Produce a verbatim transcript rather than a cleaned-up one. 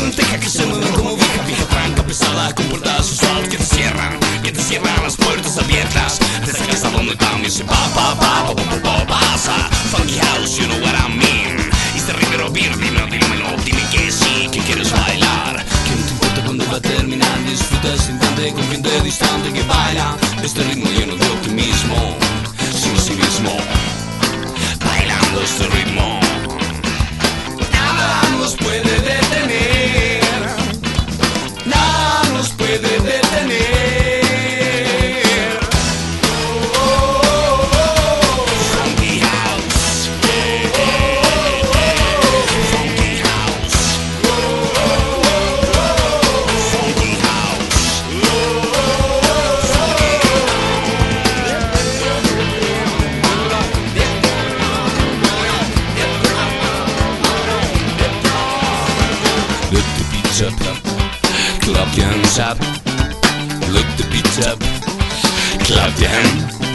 Deja que se muevan como vieja, vieja tranca pesada, con puertas usuales que te cierran, que te cierran las puertas abiertas. Te sacas a donde también se pa pa pa pa pa pa pasa. Funky house, you know what I mean. Y este ritmo bien, dímelo, dímelo, dime que sí, que quieres bailar. Que no te importa cuando va a terminar, disfruta ese instante con gente distante que baila. Este ritmo lleno de optimismo, sin cinismo, bailando este ritmo. Nada nos puede detener, nada nos puede detener. Oh, oh, oh, oh. Funky house, oh, oh, oh. Funky house, oh, oh, oh. Funky house, oh, oh, Look the beats up, clap your hands up. Look the beats up, clap your hands.